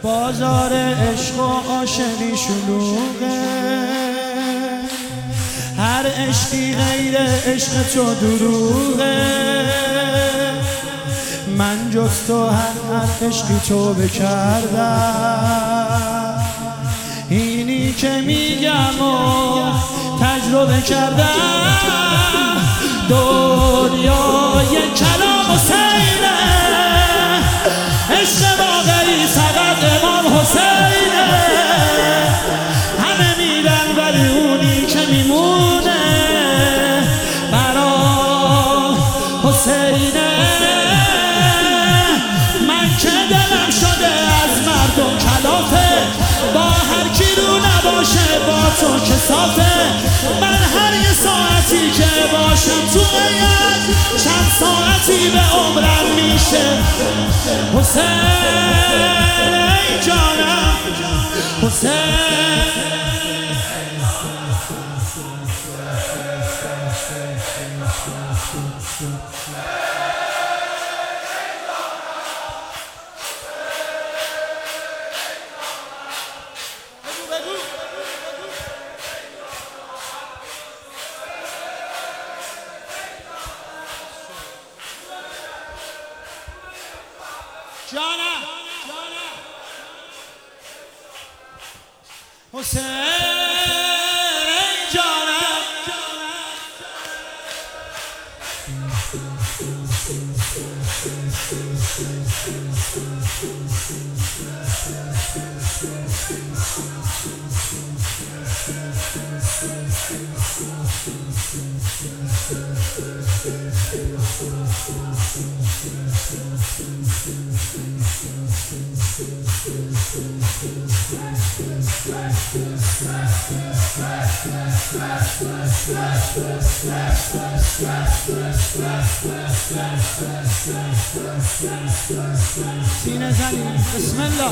بازار عشق و عاشقی شلوغه، هر عشقی غیر عشق تو دروغه. من جز تو هر عشقی تو بکردم، اینی که میگم و تجربه کردم. دنیای کلام حسینه، عشق واقعی فقط امام حسینه. همه میرن ولی اونی که میمونه برا حسینه. من که دلم شده از مردم کلافه، با هر کی رو نباشه با تو کثافه. من هر یه ساعتی که باشم تو غیرت، چند ساعتی به عمرم میشه. حسین جانم، حسین. جانم حسین جانم. سینه زنی بسم الله.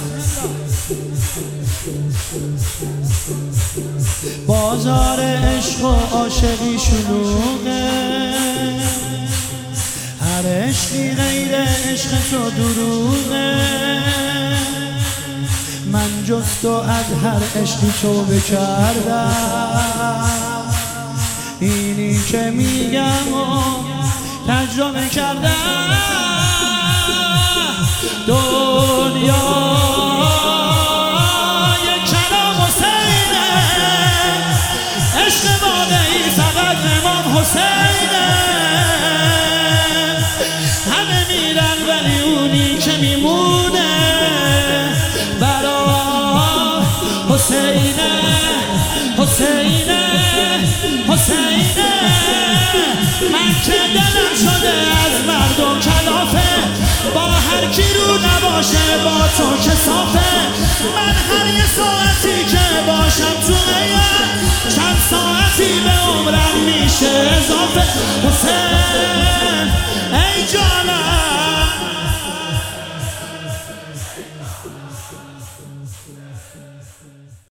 بازار عشق و عاشقی شلوغه، هر عشقی غیر عشق تو دروغه. من جز تو از هر عشقی توبه کردم، اینی که میگم و تجربه کردم. دنیای کلام حسینه، عشق واقعی فقط امام حسینه. همه میرن ولی اونی که میمونه برا حسینه. حسینه حسینه. من که دلم شده از مردم کلافه، با هر کی رو نباشه با تو کثافه. من هر یه ساعتی که باشم تو غیرت، چند ساعتی به عمرم میشه اضافه. حسین